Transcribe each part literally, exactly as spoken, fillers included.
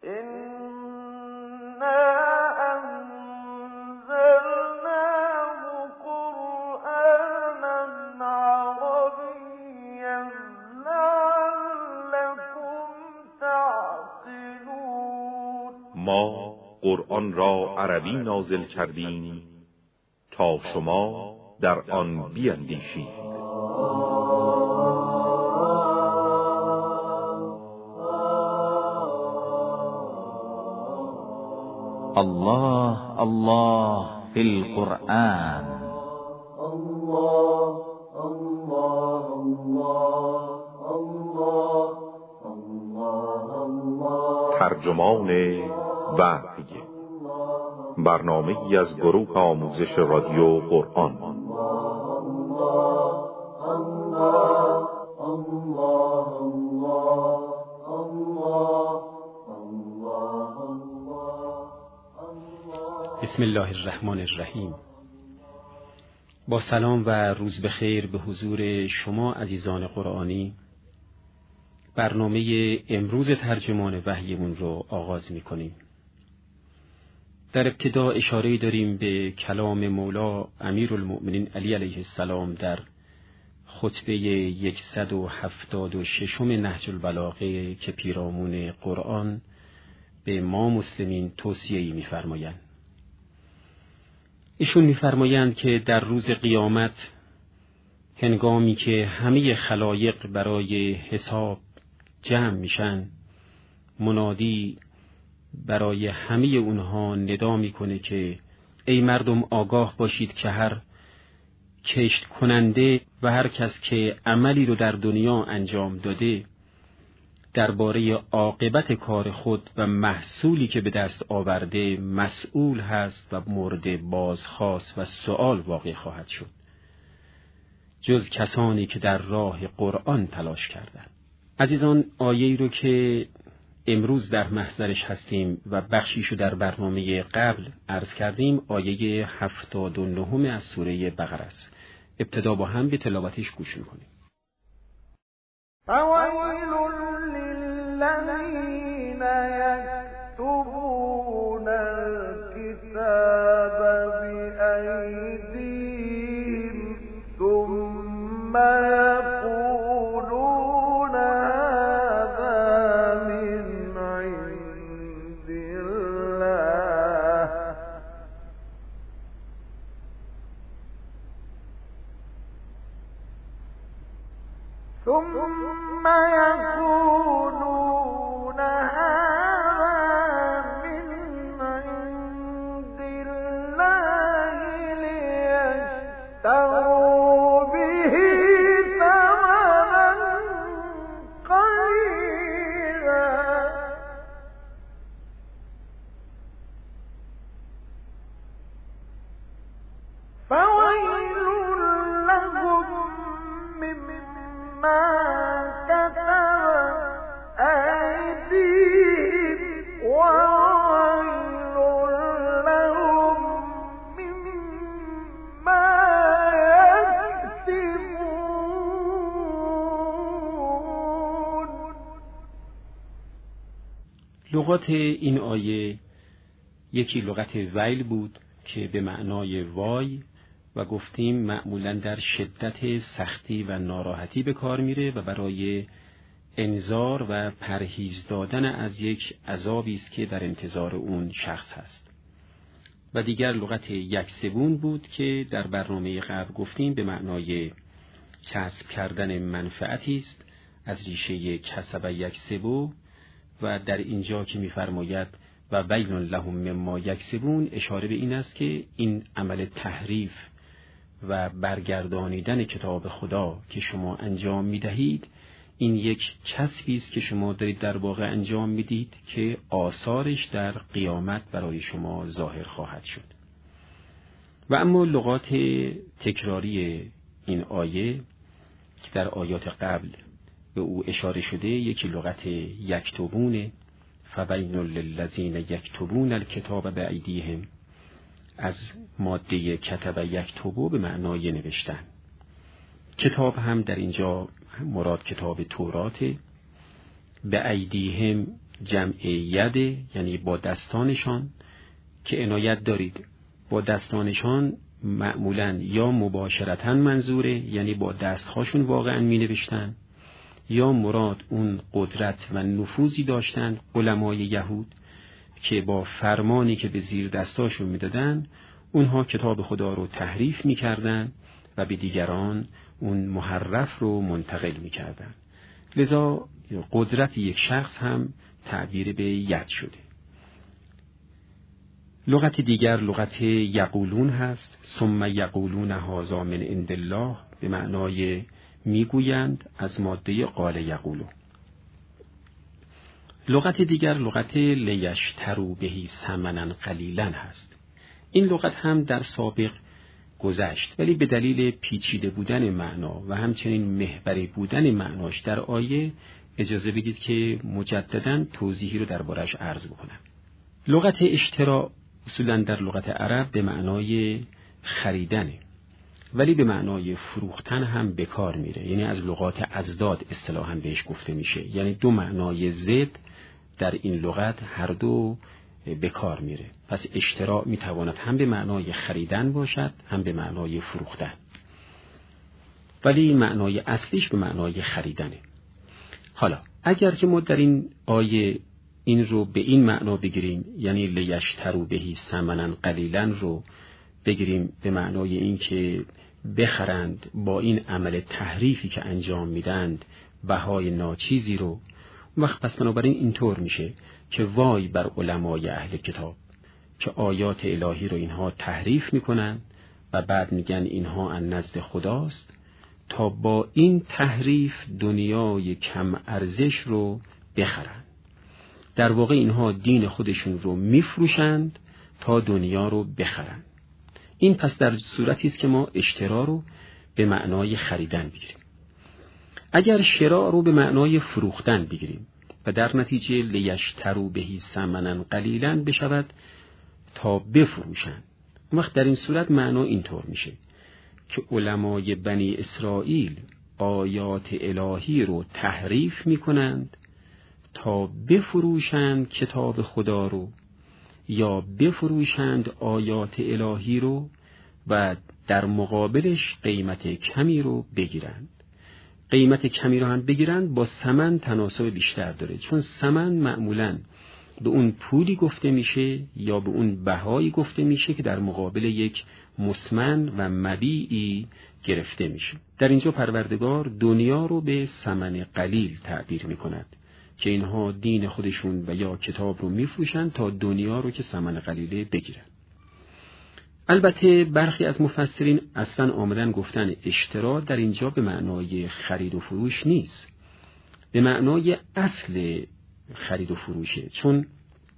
ما قرآن را عربی نازل کردیم تا شما در آن بیندیشید. الله الله فی القرآن. الله الله الله الله الله. ترجمان وحی، برنامه‌ای از گروه آموزش رادیو قرآن. بسم الله الرحمن الرحیم. با سلام و روز بخیر به حضور شما عزیزان قرآنی، برنامه امروز ترجمان وحیمون رو آغاز می کنیم. در ابتدا اشاره داریم به کلام مولا امیرالمؤمنین علی علیه السلام در خطبه صد و هفتاد و شش نهج البلاغه که پیرامون قرآن به ما مسلمین توصیه‌ای می‌فرمایند. ایشون می‌فرمایند که در روز قیامت، هنگامی که همه خلایق برای حساب جمع میشن، منادی برای همه اونها ندا میکنه که ای مردم آگاه باشید که هر کشت کننده و هر کس که عملی رو در دنیا انجام داده درباره عاقبت کار خود و محصولی که به دست آورده مسئول هست و مورد بازخواست و سؤال واقع خواهد شد، جز کسانی که در راه قرآن تلاش کردند. عزیزان، آیه‌ای رو که امروز در محضرش هستیم و بخشیشو در برنامه قبل عرض کردیم، آیه هفتاد و نه از سوره بقره است. ابتدا با هم به تلاوتش گوش میکنیم. فویل للذین یکتبون الکتاب بأیدیهم ثم یقولون هذا من عند الله ثم يقولون هذا من عند الله ليشتروا به ثمنا قليلا فويل لهم مما كتبت أيديهم وويل لهم مما يكسبون. لغات این آیه یکی لغت ویل بود که به معنای وای و گفتیم معمولاً در شدت سختی و ناراحتی به کار میره و برای انذار و پرهیز دادن از یک عذابی است که در انتظار اون شخص هست. و دیگر لغت یکسبون بود که در برنامه قبل گفتیم به معنای کسب کردن منفعتی است از ریشه کسب یکسبو، و در اینجا که می‌فرماید و ویل لهم مما یکسبون، اشاره به این است که این عمل تحریف و برگردانیدن کتاب خدا که شما انجام می‌دهید، این یک کسبی است که شما دارید در واقع انجام می‌دید که آثارش در قیامت برای شما ظاهر خواهد شد. و اما لغات تکراری این آیه که در آیات قبل به او اشاره شده، یکی لغت یکتبونه، فویل للذین یکتبون الکتاب بأیدیهم، از ماده کتب یکتبو به معنای نوشتن. کتاب هم در اینجا مراد کتاب توراته، بأیدیهم جمع یده، یعنی با دستانشان، که عنایت دارید با دستانشان معمولاً یا مباشرتاً منظوره، یعنی با دستهاشون واقعاً می نوشتن، یا مراد اون قدرت و نفوذی داشتند علمای یهود که با فرمانی که به زیر دستاشون می دادن اونها کتاب خدا رو تحریف می کردن و به دیگران اون محرف رو منتقل می کردن. لذا قدرت یک شخص هم تعبیر به ید شده. لغت دیگر لغت یقولون هست. ثم یقولون هذا من عند الله، به معنای میگویند، از ماده قال یقولو. لغت دیگر لغت لیشتروا بهی ثمنا قلیلا هست. این لغت هم در سابق گذشت، ولی به دلیل پیچیده بودن معنا و همچنین محوری بودن معناش در آیه اجازه بدید که مجدداً توضیحی رو دربارش عرض بکنم. لغت اشترا اصولاً در لغت عرب به معنای خریدنه، ولی به معنای فروختن هم به کار میره، یعنی از لغات ازداد اصطلاحاً بهش گفته میشه، یعنی دو معنای ضد در این لغت هر دو به کار میره. پس اشترا میتواند هم به معنای خریدن باشد هم به معنای فروختن، ولی معنای اصلیش به معنای خریدنه. حالا اگر که ما در این آیه این رو به این معنا بگیریم، یعنی لیشتروا بهی ثمنا قلیلا رو بگیریم به معنای این که بخرند با این عمل تحریفی که انجام میدند بهای ناچیزی رو، وقت پس بنابراین اینطور میشه که وای بر علمای اهل کتاب که آیات الهی رو اینها تحریف میکنن و بعد میگن اینها از نزد خداست، تا با این تحریف دنیای کم ارزش رو بخرن. در واقع اینها دین خودشون رو میفروشند تا دنیا رو بخرن. این پس در صورتی است که ما اشترا رو به معنای خریدن بگیریم. اگر شراء رو به معنای فروختن بگیریم و در نتیجه لیشتروا بهی ثمنا قلیلا بشود تا بفروشند، وقت در این صورت معنا اینطور میشه که علمای بنی اسرائیل آیات الهی رو تحریف میکنند تا بفروشند کتاب خدا رو، یا بفروشند آیات الهی رو و در مقابلش قیمت کمی رو بگیرند. قیمت کمی رو هم بگیرند با ثمن تناسب بیشتر داره، چون ثمن معمولاً به اون پولی گفته میشه یا به اون بهایی گفته میشه که در مقابل یک مسمن و مبیعی گرفته میشه. در اینجا پروردگار دنیا رو به ثمن قلیل تعبیر میکند که اینها دین خودشون و یا کتاب رو میفروشن تا دنیا رو که ثمن قلیله بگیرن. البته برخی از مفسرین اصلا آمدن گفتن اشترا در اینجا به معنای خرید و فروش نیست، به معنای اصل خرید و فروشه، چون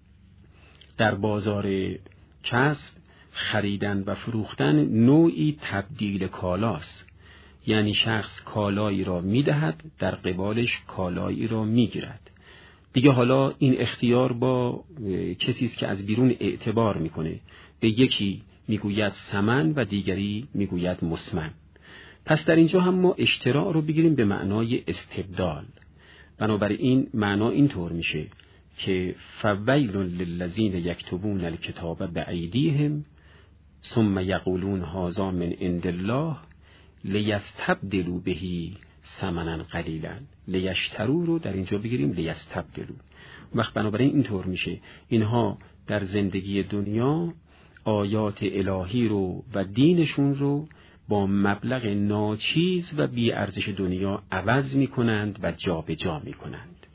در بازار کسب خریدن و فروختن نوعی تبدیل کالاست، یعنی شخص کالایی را میدهد در قبالش کالایی را میگیرد. دیگه حالا این اختیار با کسی است که از بیرون اعتبار میکنه، به یکی میگوید ثمن و دیگری میگوید مسمن. پس در اینجا هم ما اشتراء رو بگیریم به معنای استبدال. بنابراین معنا اینطور میشه که فویل للذین یکتبون الکتاب بایدیهم ثم یقولون هذا من عند الله لیستبدلوا بهی ثمنا قلیلا. لیشتروا رو در اینجا بگیریم لیستبدلوا. وقت بنابراین اینطور میشه اینها در زندگی دنیا آیات الهی رو و دینشون رو با مبلغ ناچیز و بی ارزش دنیا عوض می کنند و جا به جا می کنند.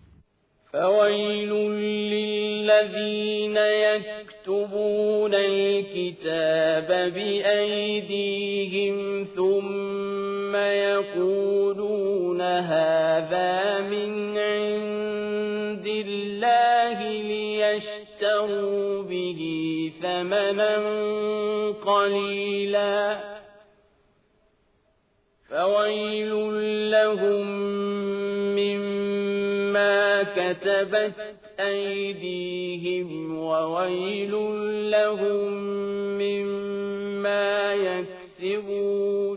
فویل للذین یکتبون الکتاب بأیدیهم ثم یقولون هذا من عند الله لیشتروا به ثمنا قلیلا فویل لهم مما كتبت أيديهم وويل لهم مما يكسبون.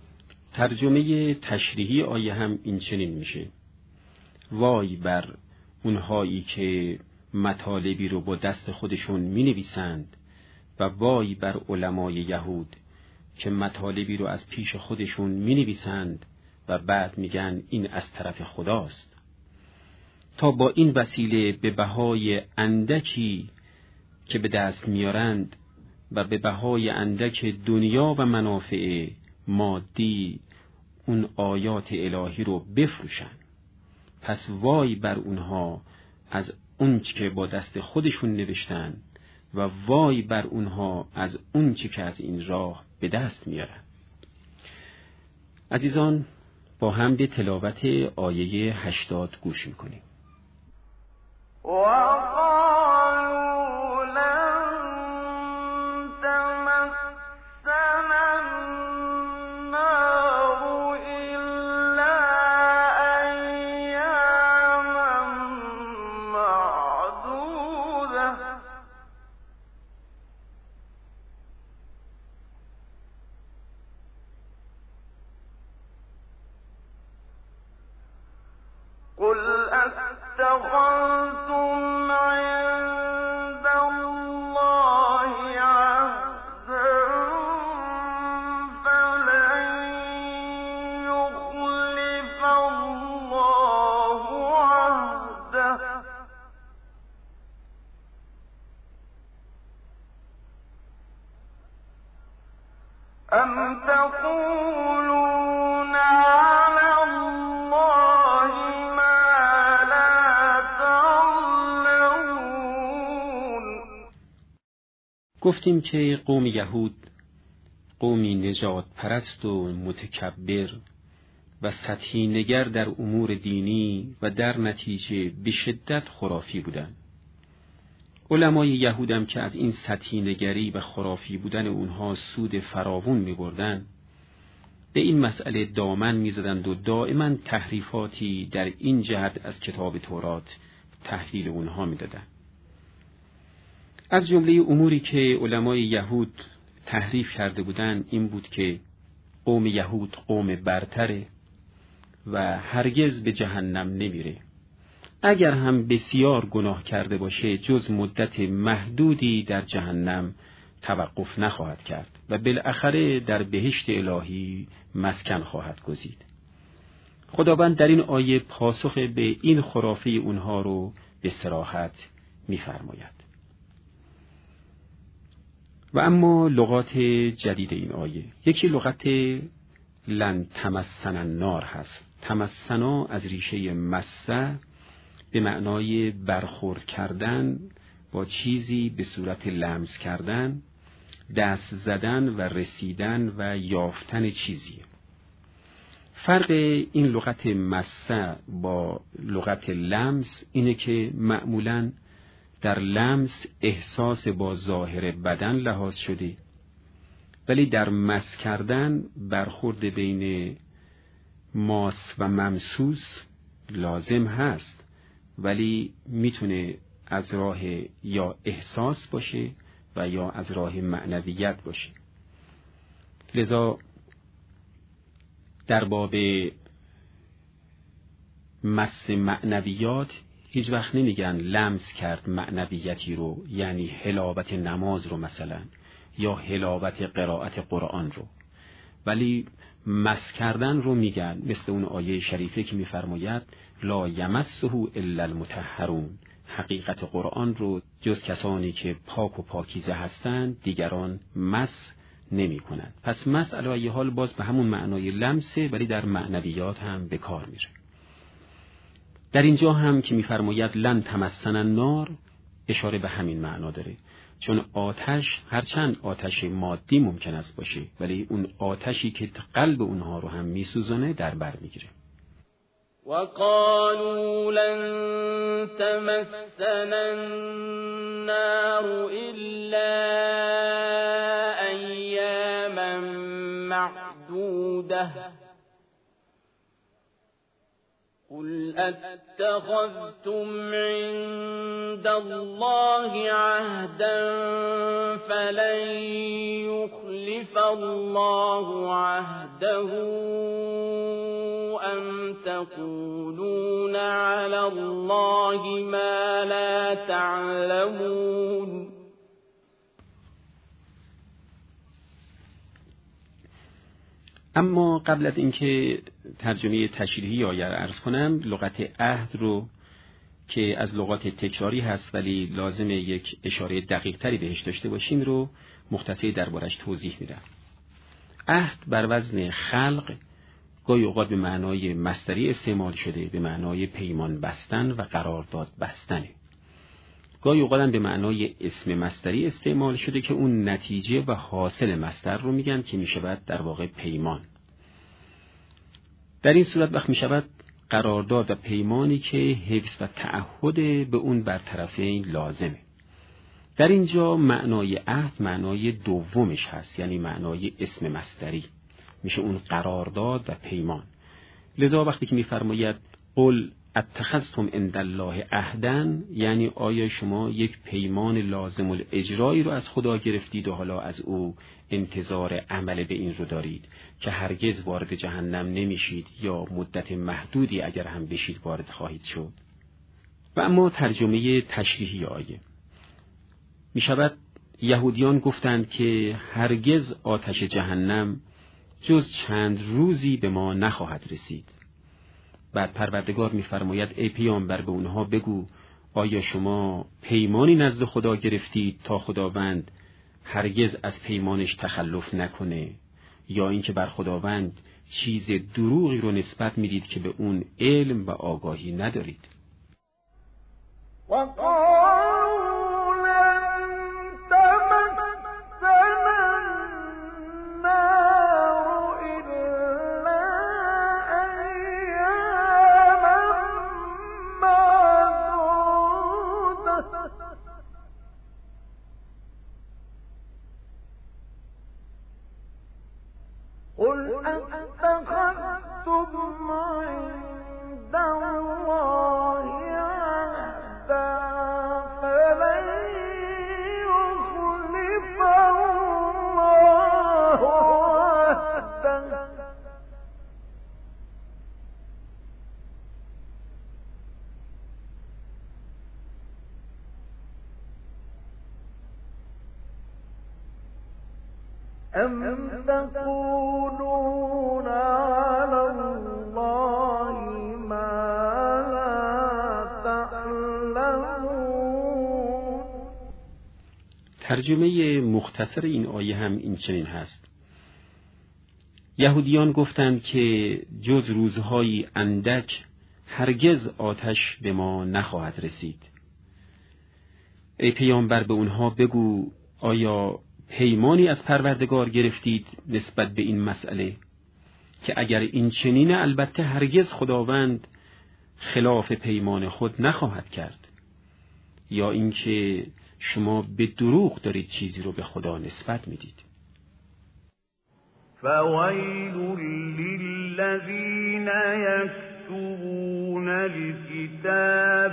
ترجمه تشریحی آیه هم این چنین میشه: وای بر اونهایی که مطالبی رو با دست خودشون می نویسند و وای بر علمای یهود که مطالبی رو از پیش خودشون می نویسند و بعد میگن این از طرف خداست، تا با این وسیله به بهای اندکی که به دست میارند و به بهای اندک دنیا و منافع مادی اون آیات الهی رو بفروشن. پس وای بر اونها از اون چی که با دست خودشون نوشتن و وای بر اونها از اون چی که از این راه به دست میارن. عزیزان، با هم به تلاوت آیه هشتاد گوش میکنیم. وقالوا لن تمسنا النار إلا أياما معدودة قل أتخذتم عند الله عهدا فلن يخلف الله عهده أم تقولون على الله ما لا تعلمون. گفتیم که قوم یهود قومی نجات پرست و متکبر و سطحی نگر در امور دینی و در نتیجه به شدت خرافی بودند. علمای یهودم که از این سطحی نگری و خرافی بودن اونها سود فراوون می بردن، به این مسئله دامن می زدند و دائما تحریفاتی در این جهت از کتاب تورات تحلیل اونها می دادن. از جمله اموری که علمای یهود تحریف کرده بودند این بود که قوم یهود قوم برتره و هرگز به جهنم نمیره. اگر هم بسیار گناه کرده باشه جز مدت محدودی در جهنم توقف نخواهد کرد و بالاخره در بهشت الهی مسکن خواهد گزید. خداوند در این آیه پاسخ به این خرافه اونها رو به صراحت می‌فرماید. و اما لغات جدید این آیه، یکی لغت لن تمسن النار هست. تمسنا از ریشه مسه به معنای برخورد کردن با چیزی به صورت لمس کردن، دست زدن و رسیدن و یافتن چیزیه. فرق این لغت مسه با لغت لمس اینه که معمولاً در لمس احساس با ظاهر بدن لحاظ شده، ولی در مس کردن برخورد بین ماس و ممسوس لازم هست، ولی میتونه از راه یا احساس باشه و یا از راه معنویت باشه. لذا در باب مس معنویات هیچ وقت نمیگن لمس کرد معنویتی رو، یعنی حلاوت نماز رو مثلا یا حلاوت قرائت قرآن رو، ولی مس کردن رو میگن، مثل اون آیه شریفه که میفرماید لا یمسه الا المطهرون، حقیقت قرآن رو جز کسانی که پاک و پاکیزه هستند دیگران مس نمی کنند. پس مس علی ای حال باز به همون معنای لمسه، ولی در معنویات هم به کار میره. در اینجا هم که میفرماید لن تمسن النار اشاره به همین معنا داره، چون آتش هرچند آتش مادی ممکن است باشه، ولی اون آتشی که قلب اونها رو هم میسوزونه در بر میگیره. وقالوا لن تمسنا النار إلا أياما معدودة قل اتخذتم عند الله عهدا فلن يخلف الله عهده ام تقولون على الله ما لا تعلمون. اما قبل از اینکه ترجمه تشریحی آیه را عرض کنم، لغت عهد رو که از لغات تکراری هست ولی لازم یک اشاره دقیق تری بهش داشته باشیم رو مختصری دربارش توضیح میدم. عهد بر وزن خلق گاهی اوقات به معنای مصدری استعمال شده، به معنای پیمان بستن و قرارداد بستنه. گاهی اوقات هم به معنای اسم مصدری استعمال شده که اون نتیجه و حاصل مصدر رو میگن که میشود در واقع پیمان. در این صورت وقت میشود قرارداد و پیمانی که حفظ و تعهد به اون بر طرفین لازمه. در اینجا معنای عهد معنای دومش هست، یعنی معنای اسم مصدری، میشه اون قرارداد و پیمان. لذا وقتی که میفرماید قل اتخذتم عند الله عهدا، یعنی آیا شما یک پیمان لازم الاجرایی رو از خدا گرفتید و حالا از او انتظار عمل به این رو دارید که هرگز وارد جهنم نمیشید یا مدت محدودی اگر هم بشید وارد خواهید شد. و اما ترجمه تشریحی آیه می شود یهودیان گفتند که هرگز آتش جهنم جز چند روزی به ما نخواهد رسید. بعد پروردگار می‌فرماید ای پیامبر به اونها بگو آیا شما پیمانی نزد خدا گرفتید تا خداوند هرگز از پیمانش تخلف نکنه، یا اینکه بر خداوند چیز دروغی رو نسبت میدید که به اون علم و آگاهی ندارید. أَمْ تَقُولُونَ عَلَى اللَّهِ مَا لَا تَعْلَمُونَ. ترجمه مختصر این آیه هم این چنین هست: یهودیان گفتند که جز روزهای اندک هرگز آتش به ما نخواهد رسید. ای پیامبر به اونها بگو آیا پیمانی از پروردگار گرفتید نسبت به این مسئله که اگر این چنین البته هرگز خداوند خلاف پیمان خود نخواهد کرد، یا اینکه شما به دروغ دارید چیزی رو به خدا نسبت میدید. فویل للذین یکتبون الکتاب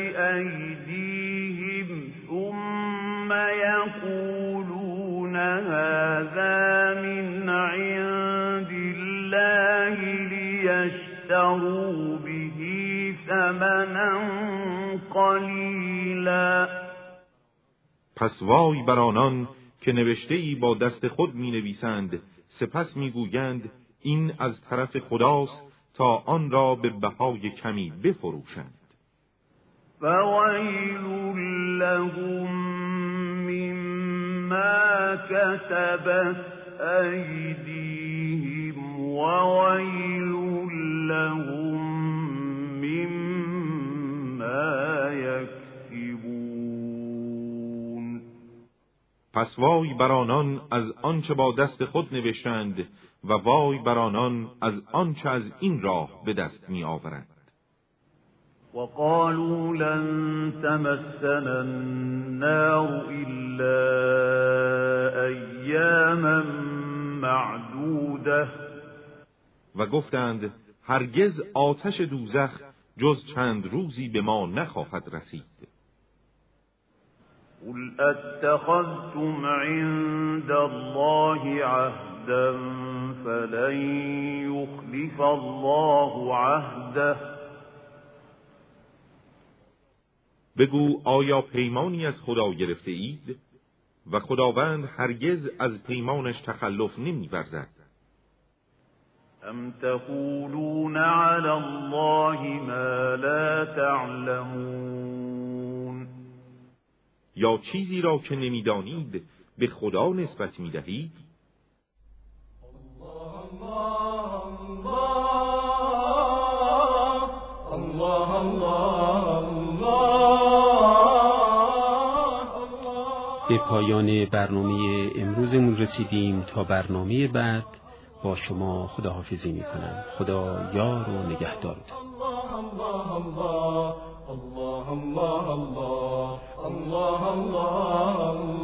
بأیدیهم ثم یقولون هذا من عند الله لیشتروا به ثمنا قلیلا. پس وای بر آنان که نوشته ای با دست خود می نویسند سپس می گویند این از طرف خداست تا آن را به بهای کمی بفروشند. فویل لهم مما كتبت ایدیهم وویل لهم مما یکسبون. پس وای بر آنان از آنچه با دست خود نوشتند و وای بر آنان از آنچه از این راه به دست می آورند. وقالوا لن تمسنا النار إلا أياما معدودة. و گفتند هرگز آتش دوزخ جز چند روزی به ما نخواهد رسید. قل اتخذتم عند الله عهدا فلن يخلف الله عهده. بگو آیا پیمانی از خدا گرفته اید و خداوند هرگز از پیمانش تخلف نمی ورزد. ام تقولون علی الله ما لا تعلمون. یا چیزی را که نمیدانید به خدا نسبت می دهید. به پایان برنامه امروزمون رسیدیم. تا برنامه بعد با شما خداحافظی میکنم. خدا یار و نگهدارتون. الله الله الله الله الله الله الله